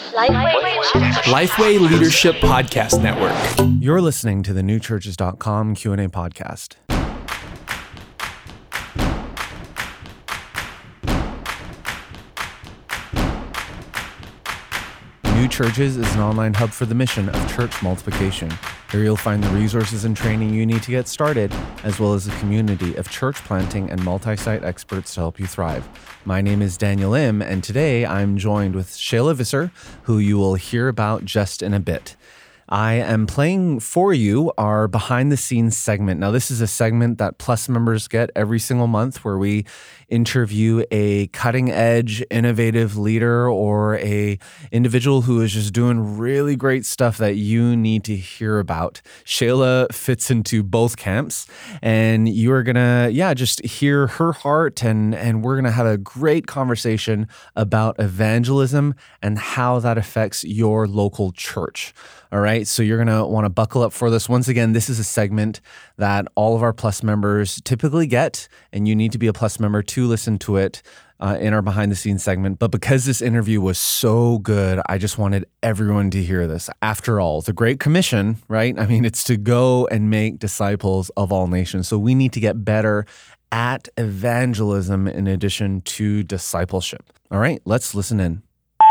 Lifeway Leadership Podcast Network. You're listening to the newchurches.com Q&A podcast. New Churches is an online hub for the mission of church multiplication. Here you'll find the resources and training you need to get started, as well as a community of church planting and multi-site experts to help you thrive. My name is Daniel Im, and today I'm joined with Shayla Visser, who you will hear about just in a bit. I am playing for you our behind the scenes segment. Now, this is a segment that Plus members get every single month where we interview a cutting edge, innovative leader or a individual who is just doing really great stuff that you need to hear about. Shayla fits into both camps, and you are gonna, just hear her heart, and we're gonna have a great conversation about evangelism and how that affects your local church. All right, so you're going to want to buckle up for this. Once again, this is a segment that all of our Plus members typically get, and you need to be a Plus member to listen to it in our behind the scenes segment. But because this interview was so good, I just wanted everyone to hear this. After all, the Great Commission, right? I mean, it's to go and make disciples of all nations. So we need to get better at evangelism in addition to discipleship. All right, let's listen in.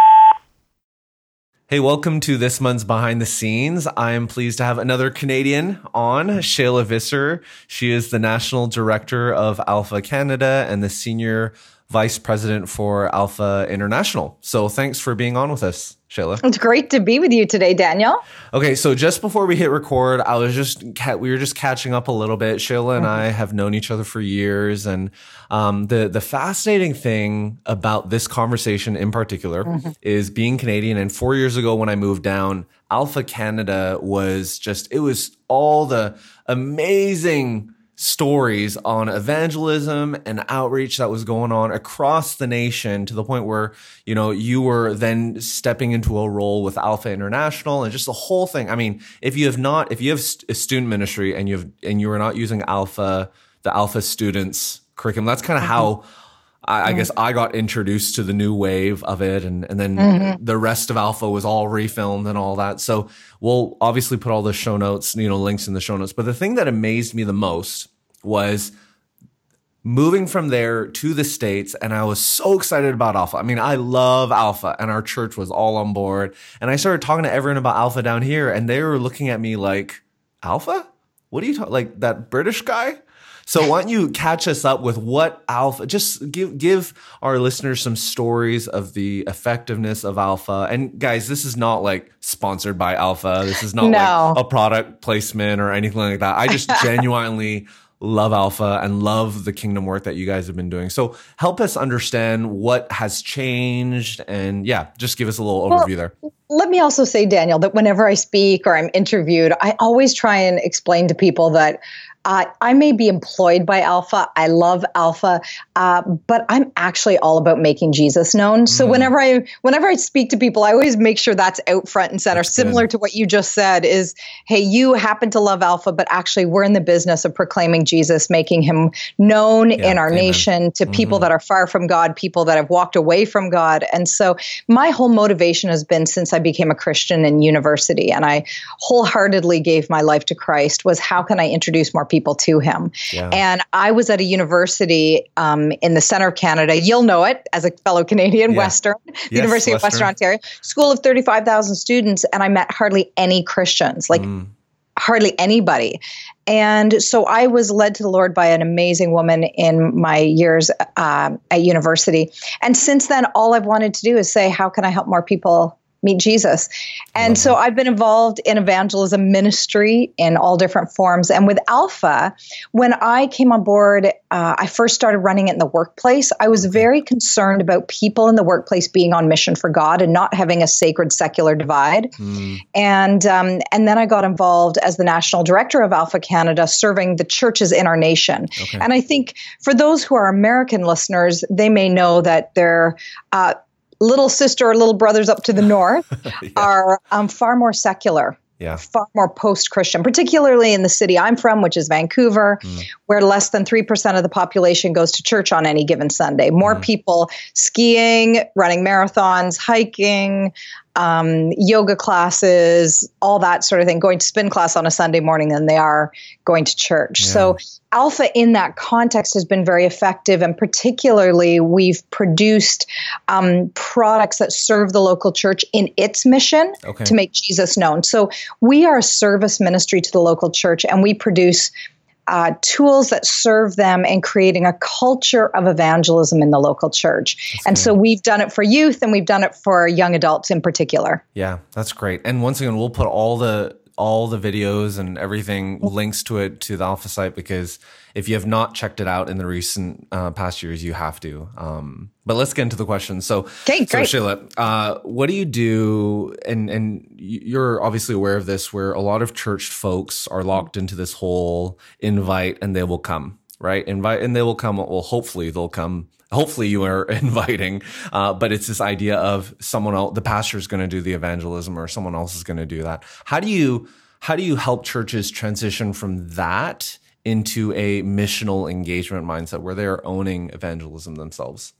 Hey, welcome to this month's Behind the Scenes. I am pleased to have another Canadian on, Shayla Visser. She is the National Director of Alpha Canada and the Senior Vice President for Alpha International. So thanks for being on with us, Shayla. It's great to be with you today, Daniel. Okay, so just before we hit record, we were just catching up a little bit. Shayla and I have known each other for years, and the fascinating thing about this conversation in particular is being Canadian. And 4 years ago, when I moved down, Alpha Canada was all the amazing stories on evangelism and outreach that was going on across the nation, to the point where, you were then stepping into a role with Alpha International and just the whole thing. I mean, if you have a student ministry and you are not using the Alpha students curriculum, that's kind of how I guess I got introduced to the new wave of it, and then the rest of Alpha was all refilmed and all that. So we'll obviously put all the show notes, links in the show notes. But the thing that amazed me the most was moving from there to the States, and I was so excited about Alpha. I mean, I love Alpha, and our church was all on board. And I started talking to everyone about Alpha down here, and they were looking at me like, Alpha? What are you talking, like that British guy? So why don't you catch us up with what Alpha, just give our listeners some stories of the effectiveness of Alpha. And guys, this is not like sponsored by Alpha. This is not like a product placement or anything like that. I just genuinely love Alpha and love the kingdom work that you guys have been doing. So help us understand what has changed, and just give us a little overview there. Let me also say, Daniel, that whenever I speak or I'm interviewed, I always try and explain to people that I may be employed by Alpha. I love Alpha, but I'm actually all about making Jesus known. So whenever I speak to people, I always make sure that's out front and center. That's similar to what you just said is, hey, you happen to love Alpha, but actually we're in the business of proclaiming Jesus, making him known in our nation to people that are far from God, people that have walked away from God. And so my whole motivation has been, since I became a Christian in university and I wholeheartedly gave my life to Christ, was how can I introduce more people to him? Yeah. And I was at a university in the center of Canada. You'll know it as a fellow Canadian, Western, University of Western Ontario, school of 35,000 students. And I met hardly any Christians, hardly anybody. And so I was led to the Lord by an amazing woman in my years at university. And since then, all I've wanted to do is say, how can I help more people meet Jesus? And so I've been involved in evangelism ministry in all different forms. And with Alpha, when I came on board, I first started running it in the workplace. I was very concerned about people in the workplace being on mission for God and not having a sacred secular divide. And then I got involved as the national director of Alpha Canada, serving the churches in our nation. And I think for those who are American listeners, they may know that they're little sister or little brothers up to the north are far more secular, far more post-Christian, particularly in the city I'm from, which is Vancouver, where less than 3% of the population goes to church on any given Sunday. More people skiing, running marathons, hiking, yoga classes, all that sort of thing, going to spin class on a Sunday morning than they are going to church. Yeah. So Alpha in that context has been very effective. And particularly, we've produced products that serve the local church in its mission to make Jesus known. So we are a service ministry to the local church, and we produce tools that serve them in creating a culture of evangelism in the local church. So we've done it for youth, and we've done it for young adults in particular. Yeah, that's great. And once again, we'll put all the videos and everything, links to it, to the Alpha site, because if you have not checked it out in the recent past years, you have to. But let's get into the questions. So Sheila, what do you do? And you're obviously aware of this, where a lot of church folks are locked into this whole invite and they will come, right? Invite and they will come. Well, hopefully they'll come. Hopefully you are inviting, but it's this idea of someone else, the pastor is going to do the evangelism, or someone else is going to do that. How do you help churches transition from that into a missional engagement mindset where they're owning evangelism themselves?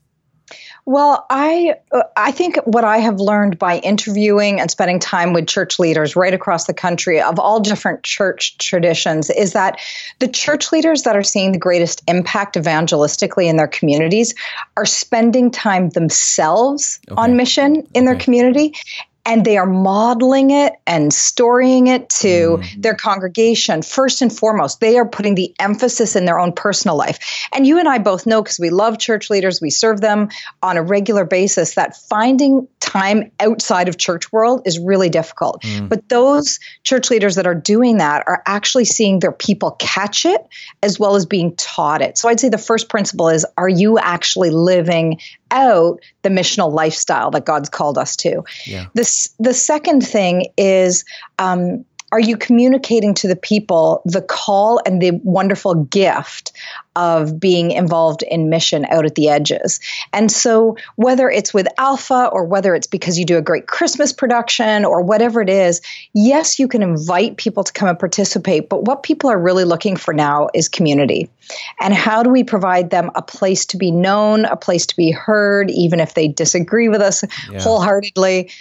Well, I think what I have learned by interviewing and spending time with church leaders right across the country of all different church traditions is that the church leaders that are seeing the greatest impact evangelistically in their communities are spending time themselves on mission in their community. And they are modeling it and storying it to their congregation. First and foremost, they are putting the emphasis in their own personal life. And you and I both know, because we love church leaders, we serve them on a regular basis, that finding time outside of church world is really difficult. But those church leaders that are doing that are actually seeing their people catch it as well as being taught it. So I'd say the first principle is, are you actually living out the missional lifestyle that God's called us to? Yeah. The second thing is, are you communicating to the people the call and the wonderful gift of being involved in mission out at the edges? And so whether it's with Alpha, or whether it's because you do a great Christmas production, or whatever it is, yes, you can invite people to come and participate, but what people are really looking for now is community. And how do we provide them a place to be known, a place to be heard, even if they disagree with us wholeheartedly?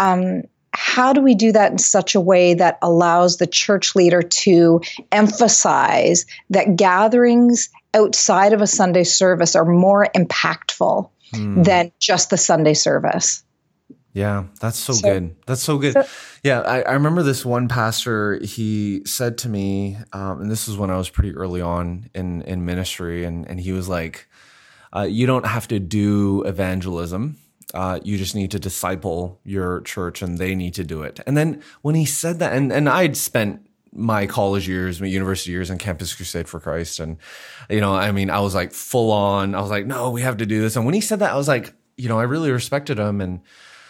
How do we do that in such a way that allows the church leader to emphasize that gatherings outside of a Sunday service are more impactful than just the Sunday service? Yeah, that's so good. That's so good. Yeah, I remember this one pastor, he said to me, and this was when I was pretty early on in ministry, and he was like, you don't have to do evangelism. You just need to disciple your church, and they need to do it. And then when he said that, and I'd spent my college years, my university years in Campus Crusade for Christ. And, I was like full on, I was like, no, we have to do this. And when he said that, I was like, I really respected him. And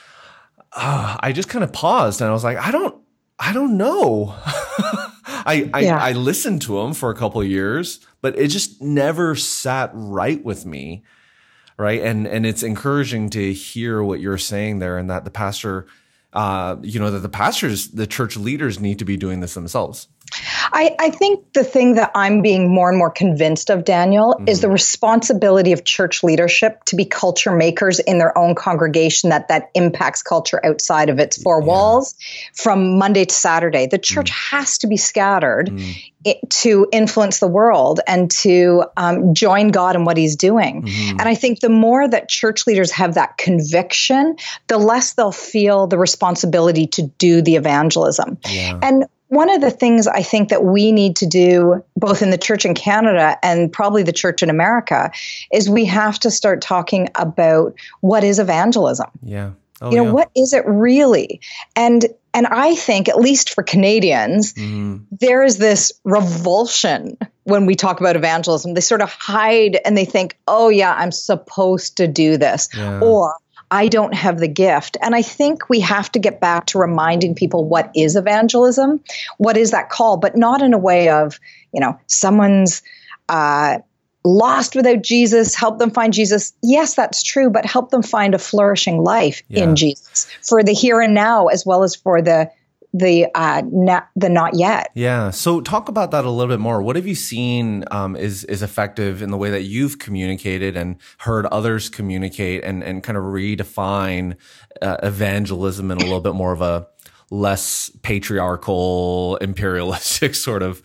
I just kind of paused, and I was like, I don't know. I listened to him for a couple of years, but it just never sat right with me. Right. And it's encouraging to hear what you're saying there, and that the pastor, that the church leaders need to be doing this themselves. I think the thing that I'm being more and more convinced of, Daniel, is the responsibility of church leadership to be culture makers in their own congregation that impacts culture outside of its four walls from Monday to Saturday. The church has to be scattered to influence the world and to join God in what he's doing. And I think the more that church leaders have that conviction, the less they'll feel the responsibility to do the evangelism. And one of the things I think that we need to do, both in the church in Canada and probably the church in America, is we have to start talking about what is evangelism. Yeah. What is it really? And I think, at least for Canadians, there is this revulsion when we talk about evangelism. They sort of hide and they think, oh yeah, I'm supposed to do this. Or I don't have the gift. And I think we have to get back to reminding people what is evangelism, what is that call, but not in a way of, someone's lost without Jesus, help them find Jesus. Yes, that's true, but help them find a flourishing life in Jesus for the here and now, as well as for the the not yet. Yeah. So talk about that a little bit more. What have you seen is effective in the way that you've communicated and heard others communicate and kind of redefine evangelism in a little bit more of a less patriarchal, imperialistic sort of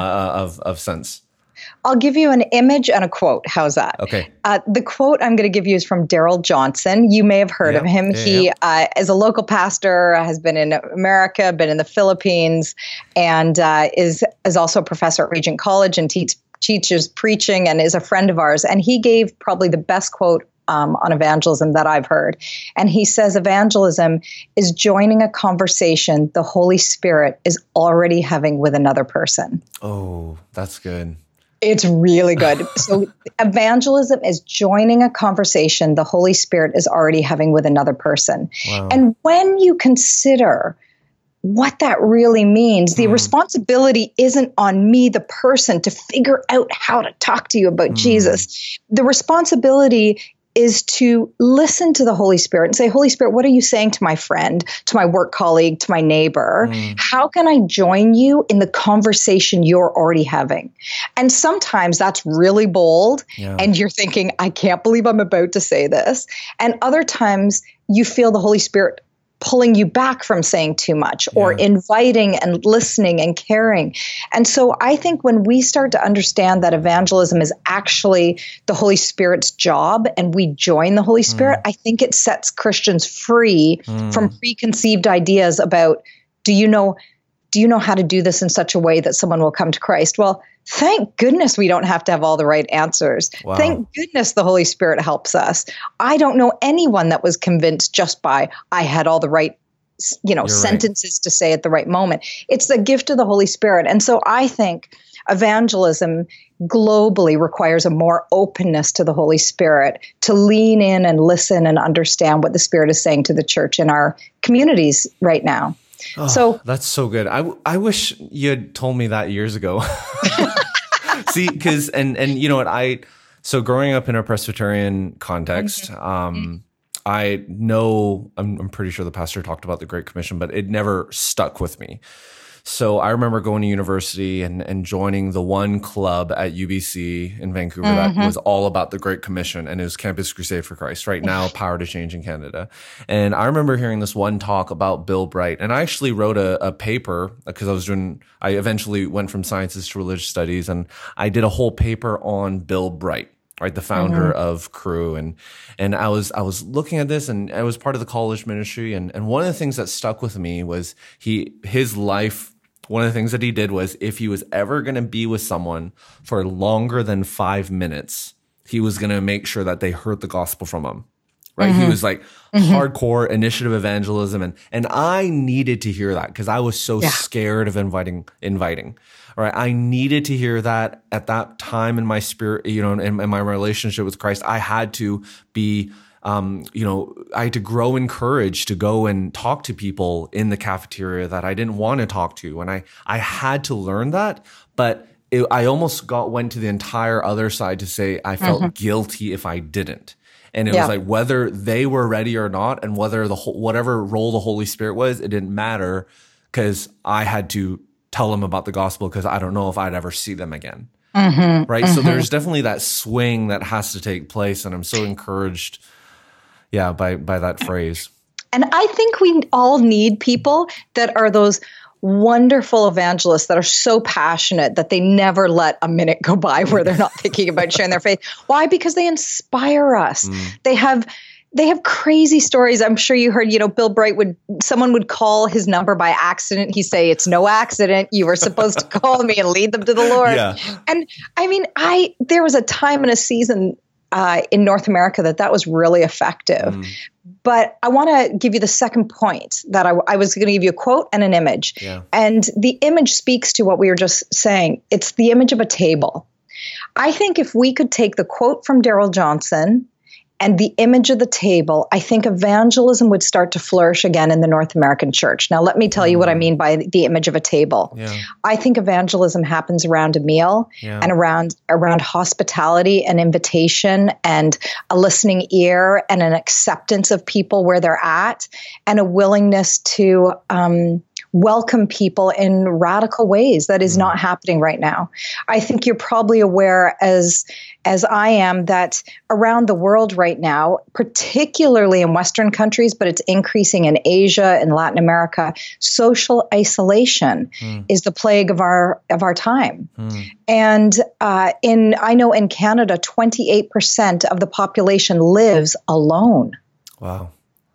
of sense? I'll give you an image and a quote. How's that? Okay. The quote I'm going to give you is from Darrell Johnson. You may have heard of him. He is a local pastor, has been in America, been in the Philippines, and is also a professor at Regent College and teaches preaching and is a friend of ours. And he gave probably the best quote on evangelism that I've heard. And he says, evangelism is joining a conversation the Holy Spirit is already having with another person. Oh, that's good. It's really good. So evangelism is joining a conversation the Holy Spirit is already having with another person. Wow. And when you consider what that really means, the responsibility isn't on me, the person, to figure out how to talk to you about Jesus. The responsibility is to listen to the Holy Spirit and say, Holy Spirit, what are you saying to my friend, to my work colleague, to my neighbor? How can I join you in the conversation you're already having? And sometimes that's really bold and you're thinking, I can't believe I'm about to say this. And other times you feel the Holy Spirit pulling you back from saying too much or inviting and listening and caring. And so I think when we start to understand that evangelism is actually the Holy Spirit's job and we join the Holy Spirit, I think it sets Christians free from preconceived ideas about, do you know how to do this in such a way that someone will come to Christ? Well, thank goodness we don't have to have all the right answers. Wow. Thank goodness the Holy Spirit helps us. I don't know anyone that was convinced just by, I had all the right, sentences to say at the right moment. It's the gift of the Holy Spirit. And so I think evangelism globally requires a more openness to the Holy Spirit, to lean in and listen and understand what the Spirit is saying to the church in our communities right now. Oh, so that's so good. I wish you had told me that years ago. See, because and you know what, so growing up in a Presbyterian context, I know I'm pretty sure the pastor talked about the Great Commission, but it never stuck with me. So I remember going to university and joining the one club at UBC in Vancouver that was all about the Great Commission, and it was Campus Crusade for Christ, right now Power to Change in Canada. And I remember hearing this one talk about Bill Bright, and I actually wrote a paper because I eventually went from sciences to religious studies, and I did a whole paper on Bill Bright, right, the founder of Cru, and I was looking at this, and I was part of the college ministry, and one of the things that stuck with me was his life. One of the things that he did was, if he was ever going to be with someone for longer than 5 minutes, he was going to make sure that they heard the gospel from him. Right? He was like hardcore initiative evangelism, and I needed to hear that because I was so scared of inviting. All right, I needed to hear that at that time in my spirit, in my relationship with Christ. I had to be, I had to grow in courage to go and talk to people in the cafeteria that I didn't want to talk to, and I had to learn that. But I almost went to the entire other side to say I felt guilty if I didn't. And it was like, whether they were ready or not, and whether whatever role the Holy Spirit was, it didn't matter, because I had to tell them about the gospel, because I don't know if I'd ever see them again. Right? So there's definitely that swing that has to take place, and I'm so encouraged, by that phrase. And I think we all need people that are those wonderful evangelists that are so passionate that they never let a minute go by where they're not thinking about sharing their faith. Why? Because they inspire us. They have crazy stories. I'm sure you heard, Bill Bright someone would call his number by accident. He'd say, "It's no accident. You were supposed to call me," and lead them to the Lord. Yeah. And I mean, there was a time and a season in North America that was really effective. But I want to give you the second point that I was going to give you a quote and an image. Yeah. And the image speaks to what we were just saying. It's the image of a table. I think if we could take the quote from Darrell Johnson and the image of the table, I think evangelism would start to flourish again in the North American church. Now, let me tell you what I mean by the image of a table. Yeah. I think evangelism happens around a meal and around hospitality and invitation and a listening ear and an acceptance of people where they're at and a willingness to welcome people in radical ways that is not happening right now. I think you're probably aware, as I am, that around the world right now, particularly in Western countries, but it's increasing in Asia and Latin America, social isolation is the plague of our time. And I know in Canada, 28% of the population lives alone. Wow.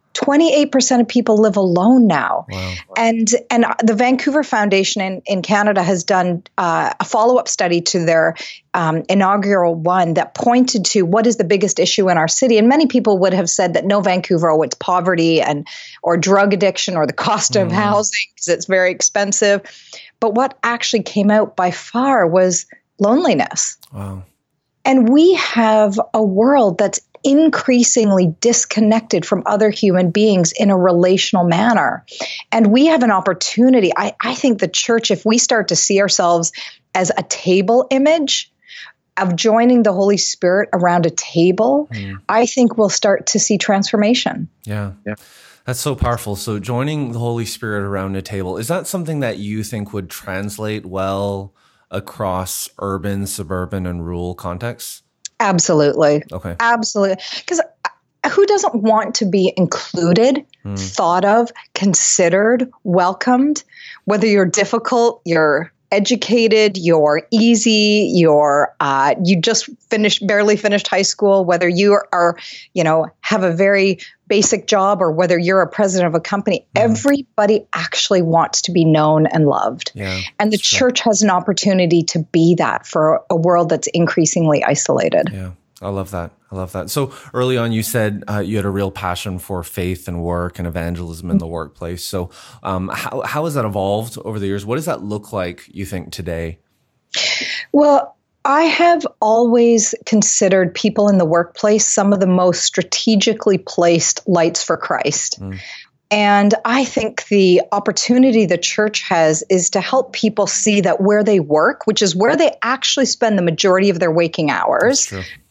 28% of people live alone now. Wow. And the Vancouver Foundation in Canada has done a follow-up study to their inaugural one that pointed to what is the biggest issue in our city. And many people would have said that no, Vancouver, it's poverty or drug addiction or the cost of housing because it's very expensive. But what actually came out by far was loneliness. Wow. And we have a world that's increasingly disconnected from other human beings in a relational manner. And we have an opportunity. I think the church, if we start to see ourselves as a table image of joining the Holy Spirit around a table, I think we'll start to see transformation. Yeah. That's so powerful. So joining the Holy Spirit around a table, is that something that you think would translate well across urban, suburban, and rural contexts? Absolutely. Okay. Absolutely. Because who doesn't want to be included, thought of, considered, welcomed, whether you're difficult, you're educated, you're easy, you just barely finished high school, whether you are, have a very basic job or whether you're a president of a company, everybody actually wants to be known and loved. Yeah, and the church has an opportunity to be that for a world that's increasingly isolated. Yeah. I love that. So early on, you said you had a real passion for faith and work and evangelism in the workplace. So how has that evolved over the years? What does that look like, you think, today? Well, I have always considered people in the workplace some of the most strategically placed lights for Christ. And I think the opportunity the church has is to help people see that where they work, which is where they actually spend the majority of their waking hours,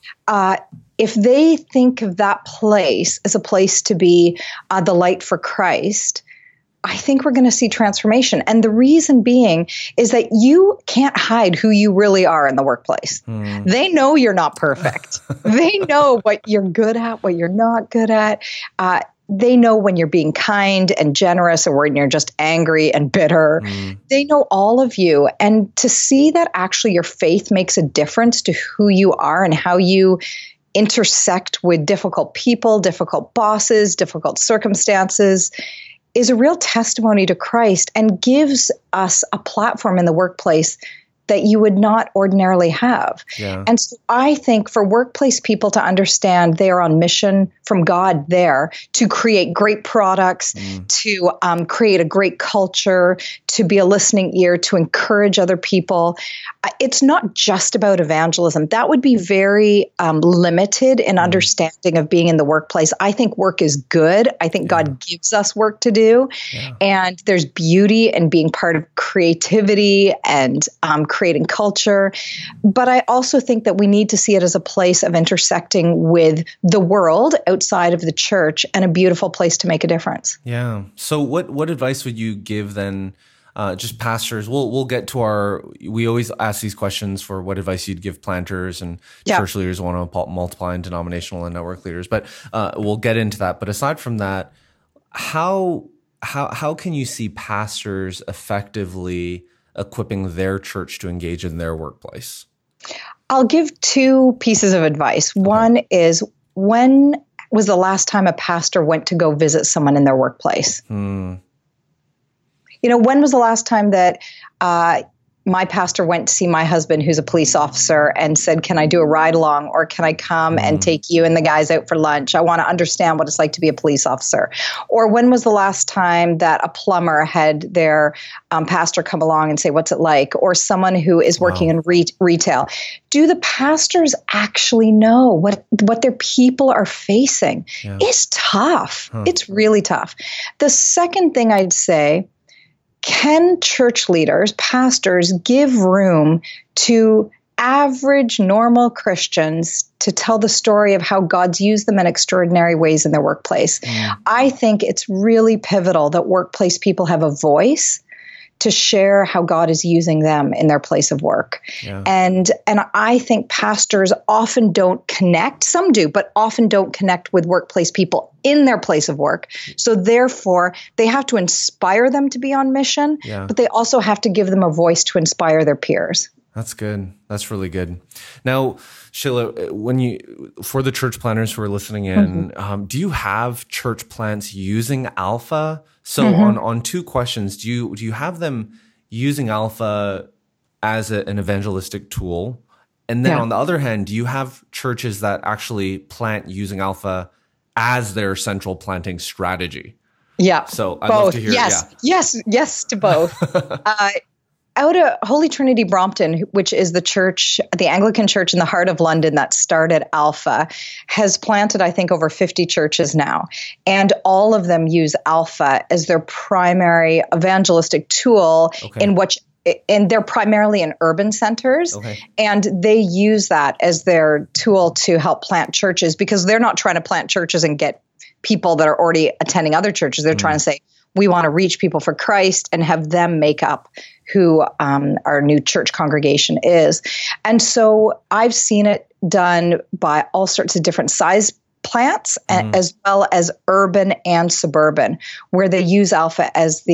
if they think of that place as a place to be the light for Christ, I think we're going to see transformation. And the reason being is that you can't hide who you really are in the workplace. They know you're not perfect. They know what you're good at, what you're not good at. They know when you're being kind and generous or when you're just angry and bitter. They know all of you. And to see that actually your faith makes a difference to who you are and how you intersect with difficult people, difficult bosses, difficult circumstances is a real testimony to Christ and gives us a platform in the workplace that you would not ordinarily have. Yeah. And so I think for workplace people to understand they are on mission from God there to create great products, to create a great culture, to be a listening ear, to encourage other people. It's not just about evangelism. That would be very limited in understanding of being in the workplace. I think work is good. I think God gives us work to do. And there's beauty in being part of creativity and creating culture. But I also think that we need to see it as a place of intersecting with the world outside of the church and a beautiful place to make a difference. Yeah. So what advice would you give then, just pastors? We'll get to we always ask these questions for what advice you'd give planters and church leaders who want to multiply, and denominational and network leaders. But we'll get into that. But aside from that, how can you see pastors effectively equipping their church to engage in their workplace? I'll give two pieces of advice. One is, when was the last time a pastor went to go visit someone in their workplace? When was the last time that my pastor went to see my husband, who's a police officer, and said, can I do a ride along, or can I come and take you and the guys out for lunch? I want to understand what it's like to be a police officer. Or when was the last time that a plumber had their pastor come along and say, what's it like? Or someone who is working in retail. Do the pastors actually know what their people are facing? It's tough. It's really tough. The second thing I'd say, can church leaders, pastors, give room to average, normal Christians to tell the story of how God's used them in extraordinary ways in their workplace. I think it's really pivotal that workplace people have a voice to share how God is using them in their place of work. Yeah. And I think pastors often don't connect, some do, but often don't connect with workplace people in their place of work. So therefore, they have to inspire them to be on mission, but they also have to give them a voice to inspire their peers. That's good. That's really good. Now, Sheila, for the church planners who are listening in, do you have church plants using Alpha? So on two questions, do you have them using Alpha as an evangelistic tool? And then on the other hand, do you have churches that actually plant using Alpha as their central planting strategy? Yeah. So I'd love to hear. Yes to both. Out of Holy Trinity Brompton, which is the Anglican church in the heart of London that started Alpha, has planted, I think, over 50 churches now. And all of them use Alpha as their primary evangelistic tool and they're primarily in urban centers. And they use that as their tool to help plant churches because they're not trying to plant churches and get people that are already attending other churches. They're trying to say, we want to reach people for Christ and have them make up who our new church congregation is. And so I've seen it done by all sorts of different size plants, as well as urban and suburban, where they use Alpha as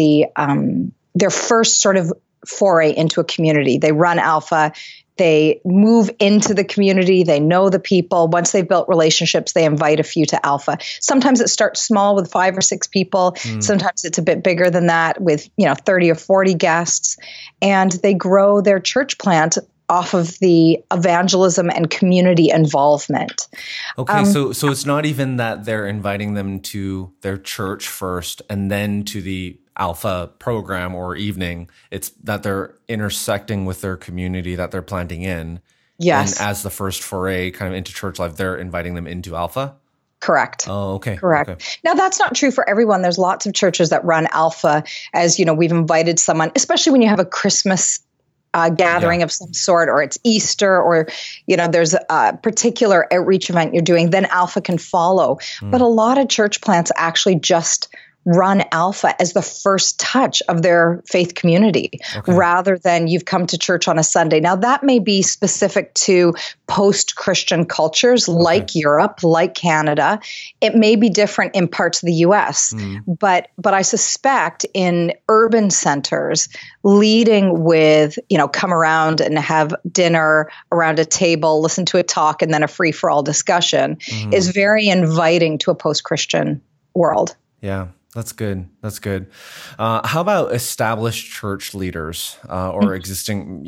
their first sort of foray into a community. They run Alpha. They move into the community. They know the people. Once they've built relationships, they invite a few to Alpha. Sometimes it starts small with 5 or 6 people. Sometimes it's a bit bigger than that with 30 or 40 guests. And they grow their church plant off of the evangelism and community involvement. Okay, so it's not even that they're inviting them to their church first and then to the Alpha program or evening. It's that they're intersecting with their community that they're planting in. Yes. And as the first foray kind of into church life, they're inviting them into Alpha? Correct. Oh, okay. Correct. Okay. Now, that's not true for everyone. There's lots of churches that run Alpha as, we've invited someone, especially when you have a Christmas gathering of some sort, or it's Easter, or, there's a particular outreach event you're doing, then Alpha can follow. But a lot of church plants actually just run Alpha as the first touch of their faith community rather than you've come to church on a Sunday. Now, that may be specific to post-Christian cultures like Europe, like Canada. It may be different in parts of the US, but I suspect in urban centers, leading with, come around and have dinner around a table, listen to a talk, and then a free-for-all discussion is very inviting to a post-Christian world. Yeah. That's good. That's good. How about established church leaders or existing,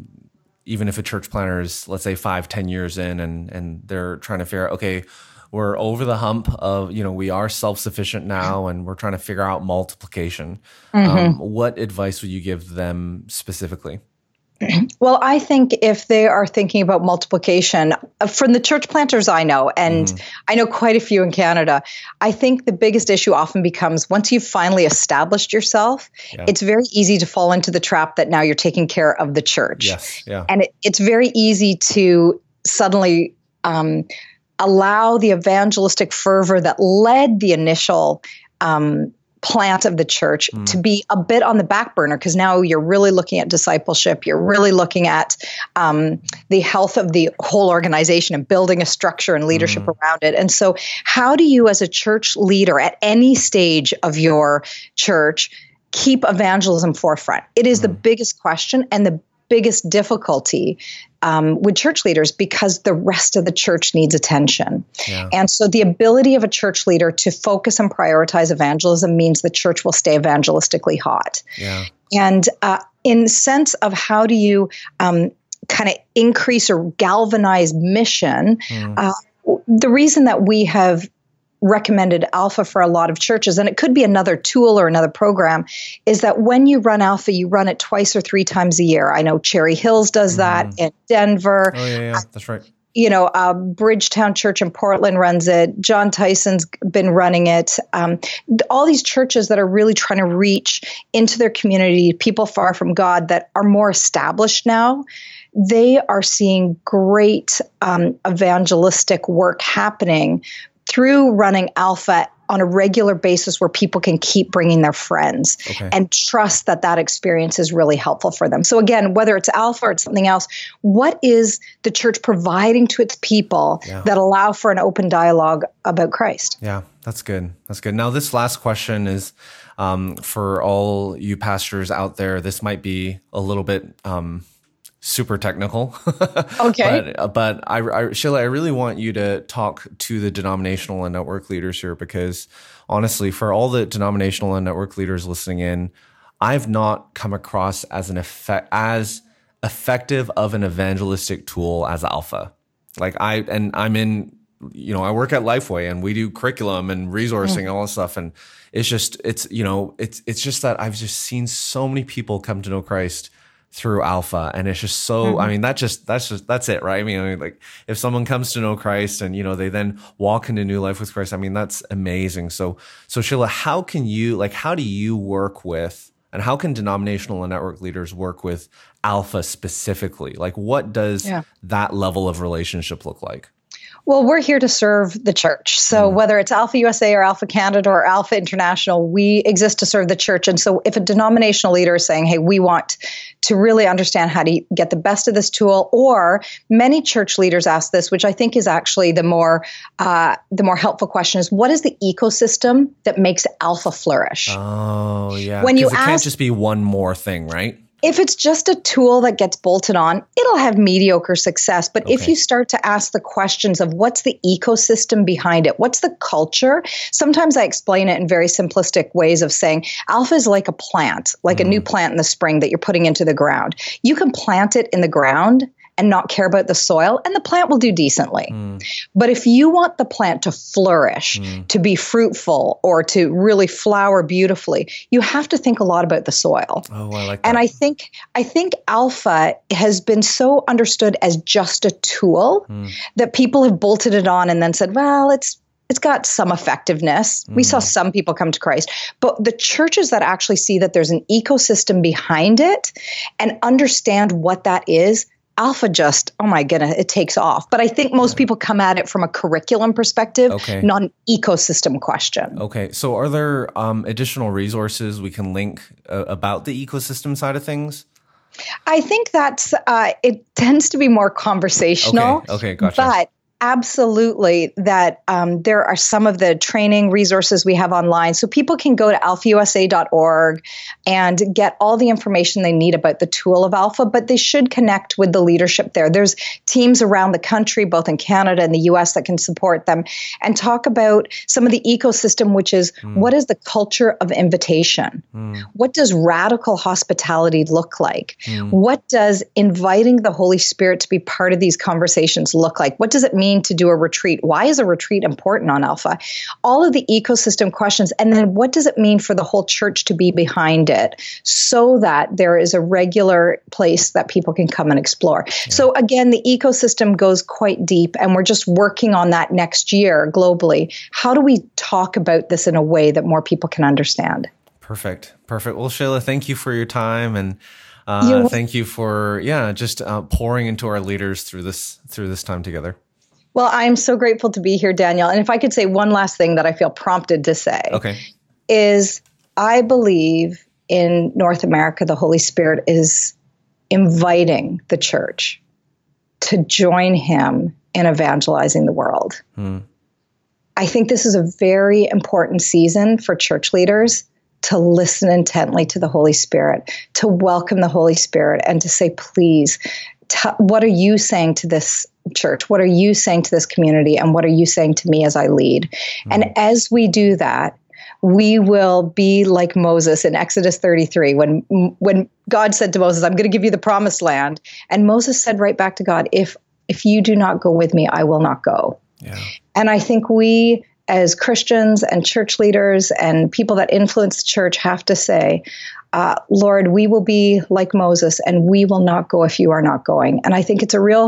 even if a church planner is, let's say, 5-10 years in and they're trying to figure out, okay, we're over the hump of, we are self-sufficient now and we're trying to figure out multiplication. What advice would you give them specifically? Well, I think if they are thinking about multiplication, from the church planters I know, and I know quite a few in Canada, I think the biggest issue often becomes once you've finally established yourself, it's very easy to fall into the trap that now you're taking care of the church. Yes. Yeah. And it's very easy to suddenly allow the evangelistic fervor that led the initial plant of the church to be a bit on the back burner, because now you're really looking at discipleship. You're really looking at the health of the whole organization and building a structure and leadership around it. And so how do you as a church leader at any stage of your church keep evangelism forefront? It is the biggest question and the biggest difficulty with church leaders because the rest of the church needs attention. Yeah. And so the ability of a church leader to focus and prioritize evangelism means the church will stay evangelistically hot. Yeah. And in the sense of how do you kind of increase or galvanize mission, the reason that we have recommended Alpha for a lot of churches, and it could be another tool or another program, is that when you run Alpha, you run it 2 or 3 times a year. I know Cherry Hills does that in Denver. Oh, yeah, that's right. Bridgetown Church in Portland runs it. John Tyson's been running it. All these churches that are really trying to reach into their community, people far from God that are more established now, they are seeing great evangelistic work happening through running Alpha on a regular basis where people can keep bringing their friends and trust that experience is really helpful for them. So again, whether it's Alpha or it's something else, what is the church providing to its people that allow for an open dialogue about Christ? Yeah, that's good. That's good. Now, this last question is for all you pastors out there. This might be a little bit super technical. Okay. But Sheila, I really want you to talk to the denominational and network leaders here, because honestly, for all the denominational and network leaders listening in, I've not come across as effective of an evangelistic tool as Alpha. I work at Lifeway and we do curriculum and resourcing and all this stuff. And it's just that I've just seen so many people come to know Christ through Alpha, and it's just so, I mean, that's it, right? I mean, like if someone comes to know Christ and, they then walk into new life with Christ, I mean, that's amazing. So Sheila, how do you work with, and how can denominational and network leaders work with Alpha specifically? Like, what does that level of relationship look like? Well, we're here to serve the church. So whether it's Alpha USA or Alpha Canada or Alpha International, we exist to serve the church. And so if a denominational leader is saying, hey, we want to really understand how to get the best of this tool, or many church leaders ask this, which I think is actually the more helpful question, is what is the ecosystem that makes Alpha flourish? Oh, yeah. When you can't just be one more thing, right? If it's just a tool that gets bolted on, it'll have mediocre success. But if you start to ask the questions of what's the ecosystem behind it, what's the culture? Sometimes I explain it in very simplistic ways of saying Alpha is like a plant, like a new plant in the spring that you're putting into the ground. You can plant it in the ground and not care about the soil, and the plant will do decently. But if you want the plant to flourish, to be fruitful, or to really flower beautifully, you have to think a lot about the soil. Oh, I like that. And I think Alpha has been so understood as just a tool that people have bolted it on and then said, well, it's got some effectiveness. We saw some people come to Christ. But the churches that actually see that there's an ecosystem behind it and understand what that is, Alpha just, oh my goodness, it takes off. But I think most people come at it from a curriculum perspective, not an ecosystem question. Okay. So are there additional resources we can link about the ecosystem side of things? I think that's, it tends to be more conversational. Okay, gotcha. But absolutely that there are some of the training resources we have online. So people can go to alphausa.org and get all the information they need about the tool of Alpha, but they should connect with the leadership there. There's teams around the country, both in Canada and the US, that can support them and talk about some of the ecosystem, which is what is the culture of invitation? What does radical hospitality look like? What does inviting the Holy Spirit to be part of these conversations look like? What does it mean to do a retreat? Why is a retreat important on Alpha? All of the ecosystem questions. And then what does it mean for the whole church to be behind it so that there is a regular place that people can come and explore? Yeah. So again, the ecosystem goes quite deep, and we're just working on that next year globally. How do we talk about this in a way that more people can understand? Perfect. Well, Sheila, thank you for your time, and thank you for just pouring into our leaders through this time together. Well, I'm so grateful to be here, Daniel. And if I could say one last thing that I feel prompted to say, is I believe in North America, the Holy Spirit is inviting the church to join him in evangelizing the world. I think this is a very important season for church leaders to listen intently to the Holy Spirit, to welcome the Holy Spirit, and to say, please, what are you saying to this church? What are you saying to this community? And what are you saying to me as I lead? And as we do that, we will be like Moses in Exodus 33, when God said to Moses, I'm going to give you the promised land. And Moses said right back to God, if you do not go with me, I will not go. Yeah. And I think we as Christians and church leaders and people that influence the church have to say, Lord, we will be like Moses, and we will not go if you are not going. And I think it's a real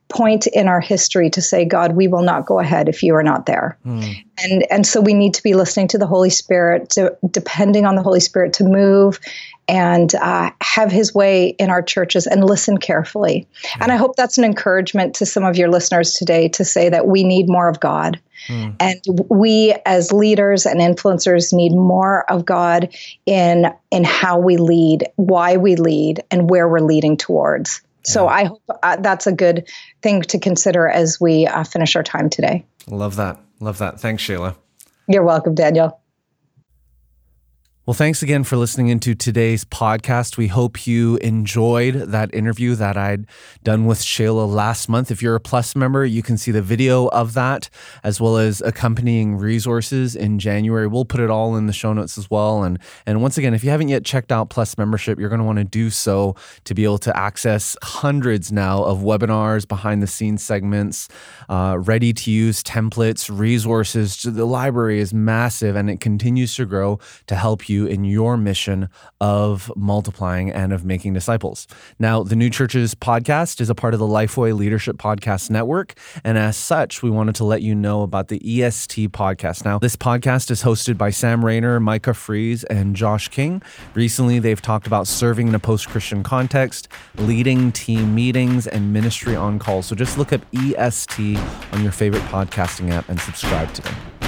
point in our history to say, God, we will not go ahead if you are not there. And so we need to be listening to the Holy Spirit, depending on the Holy Spirit to move and have his way in our churches and listen carefully. And I hope that's an encouragement to some of your listeners today to say that we need more of God. And we as leaders and influencers need more of God in how we lead, why we lead, and where we're leading towards. So I hope that's a good thing to consider as we finish our time today. Love that. Love that. Thanks, Shayla. You're welcome, Daniel. Well, thanks again for listening into today's podcast. We hope you enjoyed that interview that I'd done with Shayla last month. If you're a Plus member, you can see the video of that as well as accompanying resources in January. We'll put it all in the show notes as well. And once again, if you haven't yet checked out Plus membership, you're going to want to do so to be able to access hundreds now of webinars, behind the scenes segments, ready to use templates, resources. The library is massive and it continues to grow to help you in your mission of multiplying and of making disciples. Now, the New Churches podcast is a part of the Lifeway Leadership Podcast Network, and as such, we wanted to let you know about the EST podcast. Now, this podcast is hosted by Sam Rainer, Micah Fries, and Josh King. Recently, they've talked about serving in a post-Christian context, leading team meetings, and ministry on call. So just look up EST on your favorite podcasting app and subscribe to them.